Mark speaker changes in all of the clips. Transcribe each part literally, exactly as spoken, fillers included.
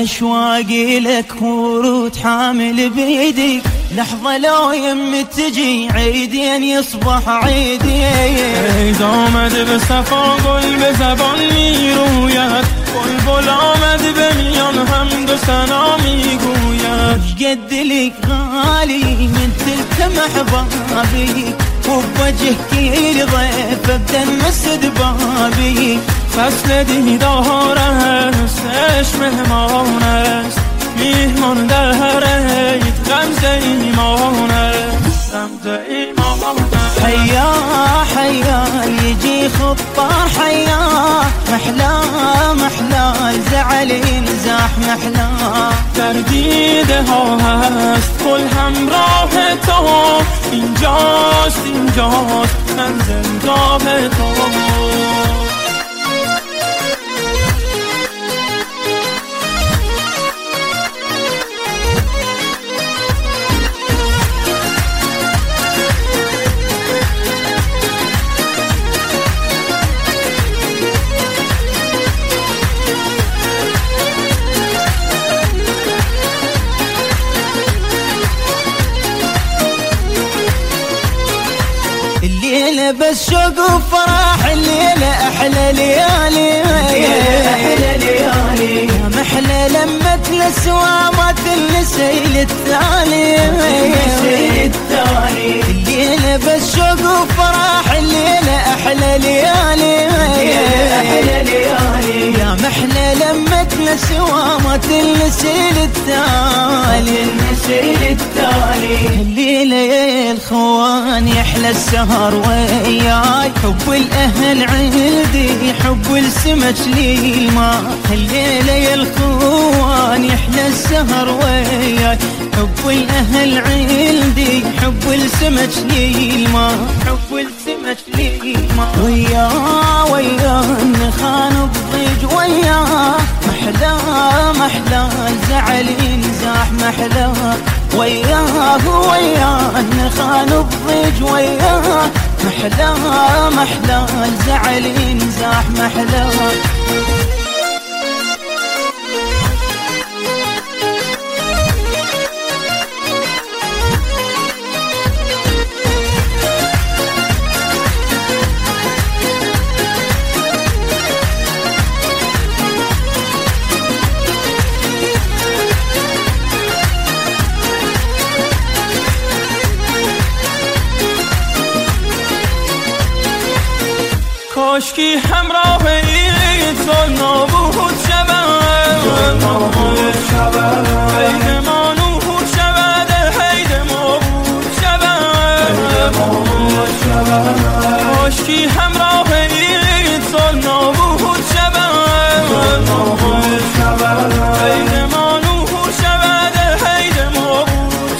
Speaker 1: اشواقي لك ورود حامل بيدي، لحظة لو يم تجي عيدين يصبح عيدي.
Speaker 2: عيد آمد به صفا گل به زبان میروید، بلبل آمد به میان حمد و ثنا میگوید.
Speaker 1: قد لك غالي من تلك محبابي، وبوجهك الضيف ابدا مسد بابي.
Speaker 2: فصل دیدار است عشق مهمان است، میهمان در عید غمزه ایمان است، غمزه ایمان است.
Speaker 1: حیا حیا يجي خطار حیا، محلا محلا زعل انزاح محلا.
Speaker 2: در دیده ها هست گل همراه تو، اینجاست اینجاست منزلگاه تو.
Speaker 1: الليلة بس شوق وفرح، الليلة أحلى ليالي، أحلى ليالي. يا محلى لما تلسوا ما تلسي للتالي، الليلة بس شوق وفرح، الليلة أحلى ليالي، أحلى ليالي. يا محلى لما تلسوا ما تلسي للتالي، الليلة يا الخوان يحلى السهر وياي، حب الأهل عندي حب السمك للماء. الليلة يا الخوان يحلى السهر وياي، حب الأهل عندي حب السمك للماء، حب السمك للماء. ويا ويا النخان بضيج ويا، محلا محلا الزعل ينزاح محلا. وياه وياه النخان بضيج وياه، محلا محلا الزعل ينزاح محلا.
Speaker 2: کاشکی همراه این سال نابود شود، حید ما نوحود شود، حید ما بود شود. کاشکی همراه این سال نابود شود، حید ما نوحود شود، حید ما بود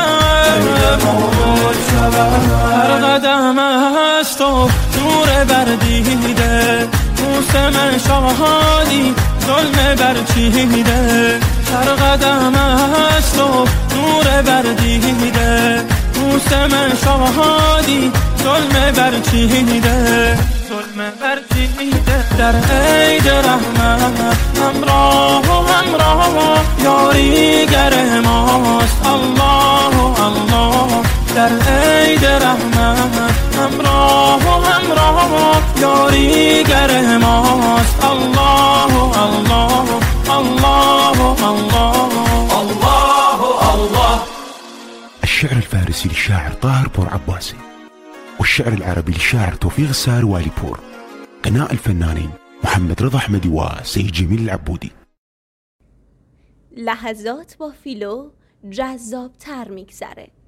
Speaker 2: شود. هر قدم از تو نور بردیده، موسم شهادی ظلم برچیده. هر قدم از تو نور بردیده، موسم شهادی ظلم برچیده، ظلم برچیده. در عید رحمت همراه و همراه یاریگر ماست الله الله. در عید رحمت همراه و همراه یاریگر ماست الله الله الله الله الله الله.
Speaker 3: الشعر الفارسي للشاعر طاهر بور عباسي، والشعر العربي للشاعر توفيق السار والي بور. غناء الفنانين محمد رضا احمدی و سید جمیل العبودی.
Speaker 4: لحظات با فیلو جذاب تر میگذره.